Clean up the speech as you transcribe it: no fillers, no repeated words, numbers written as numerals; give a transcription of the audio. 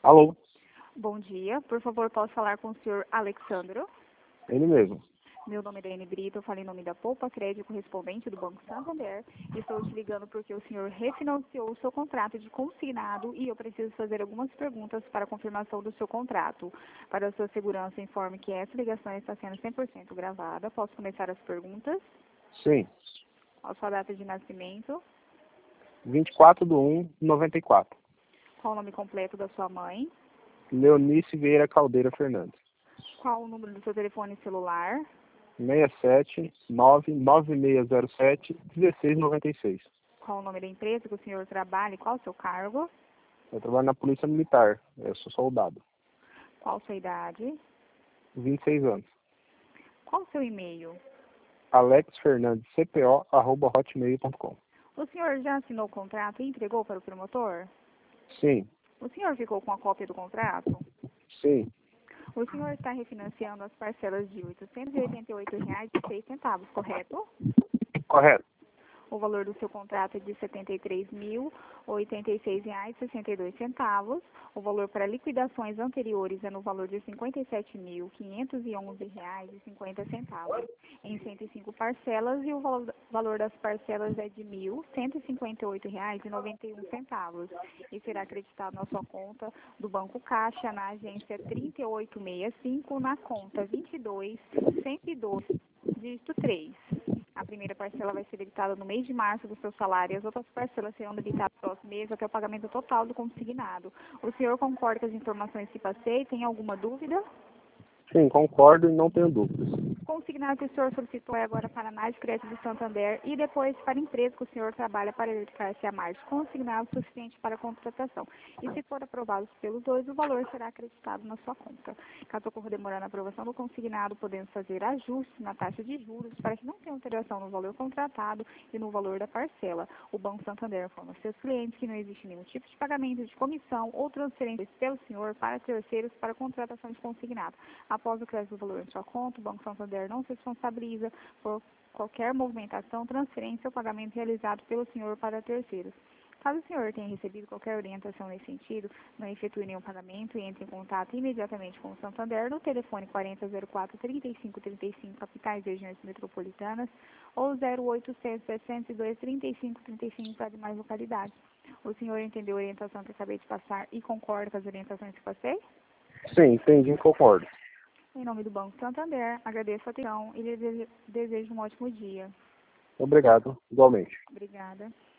Alô, Bom dia, por favor, posso falar com o senhor Alexandro? ele mesmo. Meu nome é Daiane Brito, eu falo em nome da Poupa Crédito, correspondente do Banco Santander. Estou te ligando porque o senhor refinanciou o seu contrato de consignado e eu preciso fazer algumas perguntas para a confirmação do seu contrato. Para a sua segurança, informe que essa ligação está sendo 100% gravada. Posso começar as perguntas? Sim, Qual a sua data de nascimento? 24/1/94. Qual o nome completo da sua mãe? Leonice Vieira Caldeira Fernandes. Qual o número do seu telefone celular? 67-9607-1696. Qual o nome da empresa que o senhor trabalha e qual o seu cargo? Eu trabalho na Polícia Militar. Eu sou soldado. Qual a sua idade? 26 anos. Qual o seu e-mail? alexfernandescpo@hotmail.com. O senhor já assinou o contrato e entregou para o promotor? Sim, O senhor ficou com a cópia do contrato? sim, O senhor está refinanciando as parcelas de R$ 888,06, correto? correto. O valor do seu contrato é de R$ 73.086,62. O valor para liquidações anteriores é no valor de R$ 57.511,50, em 105 parcelas, e o valor das parcelas é de R$ 1.158,91 e será acreditado na sua conta do Banco Caixa, na agência 3865, na conta 22.102, dígito 3. A primeira parcela vai ser debitada no mês de março do seu salário e as outras parcelas serão debitadas no próximo mês até o pagamento total do consignado. O senhor concorda com as informações que passei? Tem alguma dúvida? Sim, concordo e não tenho dúvidas. O consignado que o senhor solicitou é agora para a análise de crédito do Santander e depois para a empresa que o senhor trabalha para verificar se há mais consignado suficiente para a contratação. E se for aprovado pelos dois, o valor será acreditado na sua conta. Caso ocorra demorando a aprovação do consignado, podemos fazer ajustes na taxa de juros para que não tenha alteração no valor contratado e no valor da parcela. O Banco Santander informa seus clientes que não existe nenhum tipo de pagamento de comissão ou transferência pelo senhor para terceiros para contratação de consignado. Após o crédito do valor em sua conta, o Banco Santander não se responsabiliza por qualquer movimentação, transferência ou pagamento realizado pelo senhor para terceiros. Caso o senhor tenha recebido qualquer orientação nesse sentido, não efetue nenhum pagamento e entre em contato imediatamente com o Santander no telefone 4004-3535, capitais e regiões metropolitanas, ou 0800 702 3535 para demais localidades. O senhor entendeu a orientação que acabei de passar e concorda com as orientações que passei? Sim, entendi e concordo. Em nome do Banco Santander, agradeço a atenção e lhe desejo um ótimo dia. Obrigado, igualmente. Obrigada.